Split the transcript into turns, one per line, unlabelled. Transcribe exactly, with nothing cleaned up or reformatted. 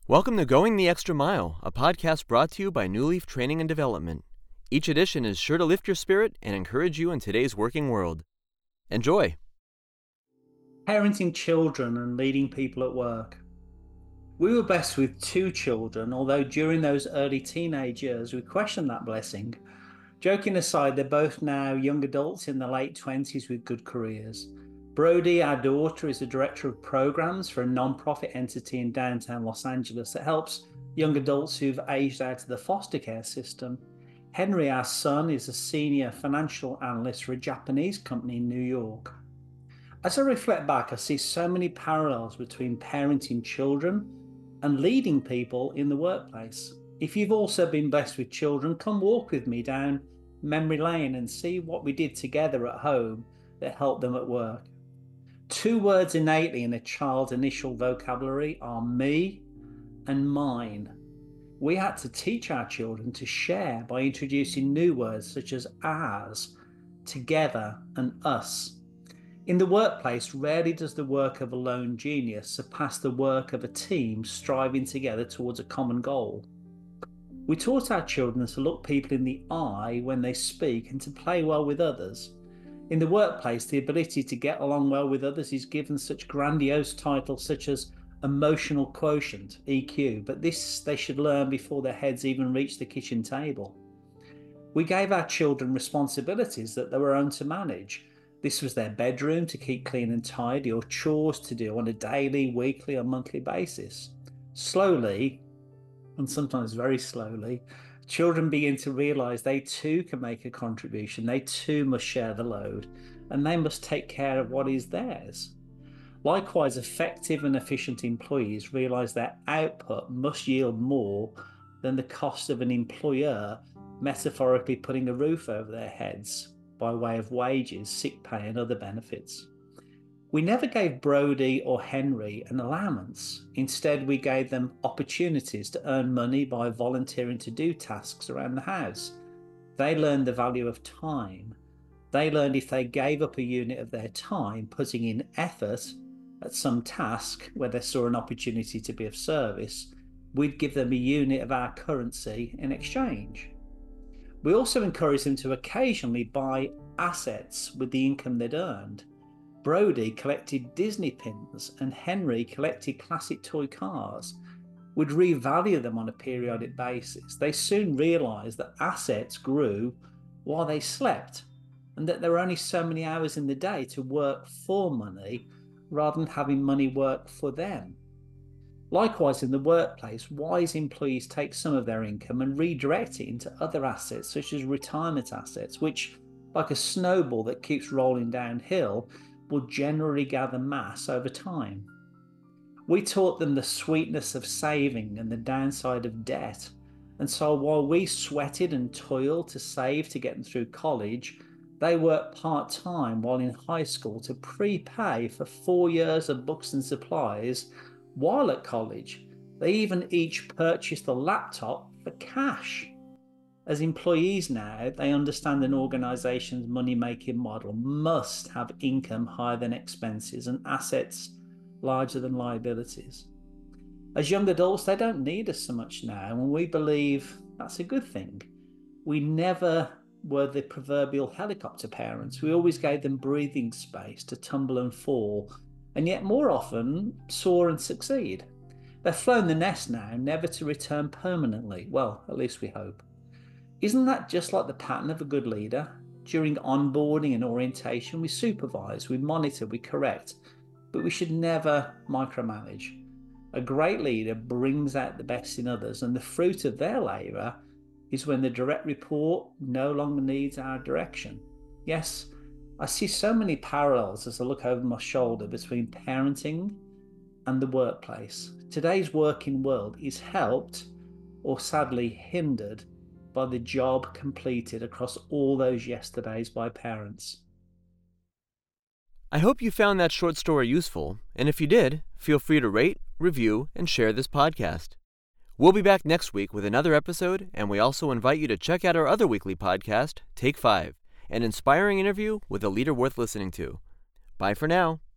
Welcome to Going the Extra Mile, a podcast brought to you by New Leaf Training and Development. Each edition is sure to lift your spirit and encourage you in today's working world. Enjoy!
Parenting children and leading people at work. We were blessed with two children, although during those early teenage years we questioned that blessing. Joking aside, they're both now young adults in their late twenties with good careers. Brody, our daughter, is the director of programs for a non-profit entity in downtown Los Angeles that helps young adults who've aged out of the foster care system. Henry, our son, is a senior financial analyst for a Japanese company in New York. As I reflect back, I see so many parallels between parenting children and leading people in the workplace. If you've also been blessed with children, come walk with me down memory lane and see what we did together at home that helped them at work. Two words innately in a child's initial vocabulary are me and mine. We had to teach our children to share by introducing new words such as ours, together, and us. In the workplace, rarely does the work of a lone genius surpass the work of a team striving together towards a common goal. We taught our children to look people in the eye when they speak and to play well with others. In the workplace, the ability to get along well with others is given such grandiose titles such as emotional quotient, E Q, but this they should learn before their heads even reach the kitchen table. We gave our children responsibilities that they were owned to manage. This was their bedroom to keep clean and tidy, or chores to do on a daily, weekly, or monthly basis. Slowly, and sometimes very slowly, children begin to realize they too can make a contribution, they too must share the load, and they must take care of what is theirs. Likewise, effective and efficient employees realize their output must yield more than the cost of an employer metaphorically putting a roof over their heads by way of wages, sick pay, and other benefits. We never gave Brody or Henry an allowance. Instead, we gave them opportunities to earn money by volunteering to do tasks around the house. They learned the value of time. They learned if they gave up a unit of their time, putting in effort at some task where they saw an opportunity to be of service, we'd give them a unit of our currency in exchange. We also encouraged them to occasionally buy assets with the income they'd earned. Brody collected Disney pins and Henry collected classic toy cars. We'd revalue them on a periodic basis. They soon realised that assets grew while they slept and that there were only so many hours in the day to work for money rather than having money work for them. Likewise, in the workplace, wise employees take some of their income and redirect it into other assets such as retirement assets, which, like a snowball that keeps rolling downhill, will generally gather mass over time. We taught them the sweetness of saving and the downside of debt. And so while we sweated and toiled to save to get them through college, they worked part-time while in high school to prepay for four years of books and supplies while at college. They even each purchased a laptop for cash. As employees now, they understand an organization's money-making model must have income higher than expenses and assets larger than liabilities. As young adults, they don't need us so much now, and we believe that's a good thing. We never were the proverbial helicopter parents. We always gave them breathing space to tumble and fall, and yet more often soar and succeed. They've flown the nest now, never to return permanently. Well, at least we hope. Isn't that just like the pattern of a good leader? During onboarding and orientation, we supervise, we monitor, we correct, but we should never micromanage. A great leader brings out the best in others, and the fruit of their labour is when the direct report no longer needs our direction. Yes, I see so many parallels as I look over my shoulder between parenting and the workplace. Today's working world is helped, or sadly hindered, by the job completed across all those yesterdays by parents.
I hope you found that short story useful, and if you did, feel free to rate, review, and share this podcast. We'll be back next week with another episode, and we also invite you to check out our other weekly podcast, Take Five, an inspiring interview with a leader worth listening to. Bye for now.